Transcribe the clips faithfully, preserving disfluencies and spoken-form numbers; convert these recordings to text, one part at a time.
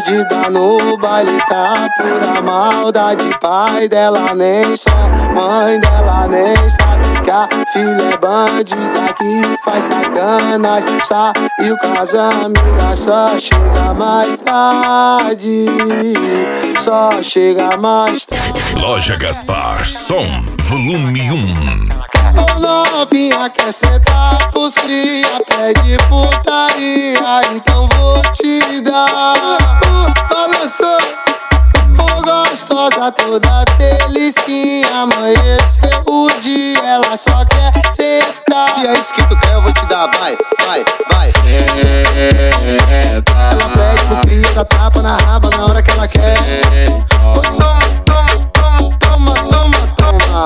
perdida no baile, tá pura maldade. Pai dela nem sabe, mãe dela nem sabe que a filha é bandida que faz sacanagem. Saiu com as amigas, só chega mais tarde, só chega mais tarde. Loja Gaspar, som, volume um. Ô novinha, quer sentar pros cria, pede putaria, então vou te dar. Uh, balançou, ô gostosa, toda delicinha. Amanheceu o dia, ela só quer sentar. Se é isso que tu quer, eu vou te dar, vai, vai, vai. Ela pede pro cria, dá tapa na raba na hora que ela quer. Oh, toma, toma, toma, toma, toma.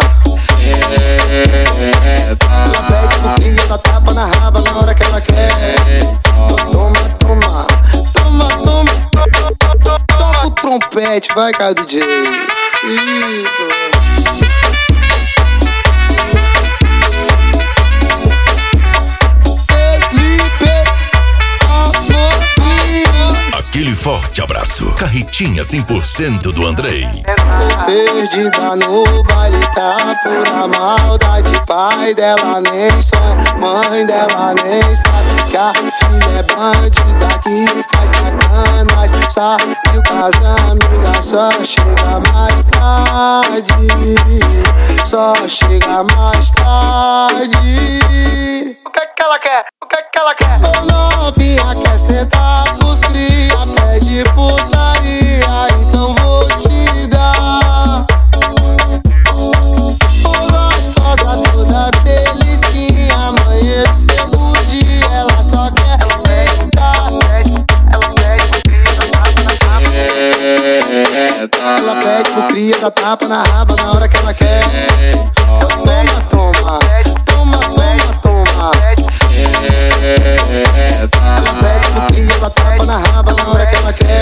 Ela pede pro cria, dá tapa na raba na hora que ela quer. Oh, toma, toma, toma, toma. Toca o trompete, vai, cara, D J. Isso. Aquele forte abraço. Carretinha cem por cento do Andrei. Perdida no baile, tá pura maldade. Pai dela nem sabe, mãe dela nem sabe que a filha é bandida que faz sacanagem. Saiu com as amigas, só chega mais tarde, só chega mais tarde. O que que ela quer? O que que ela quer? Ô novinha, quer sentar pros cria, pede putaria, então vou te dar. Ô gostosa, toda delicinha. Amanheceu o dia, ela só quer sentar. Ela pede pro cria, ela pede pro cria, dá tapa na raba na hora que ela quer. Ela toma, toma, toma, toma, toma. Ela pede pro cria, dá tapa na raba na hora que ela quer.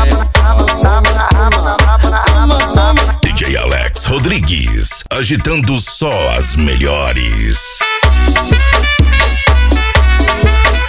D J Alex Rodrigues, agitando só as melhores.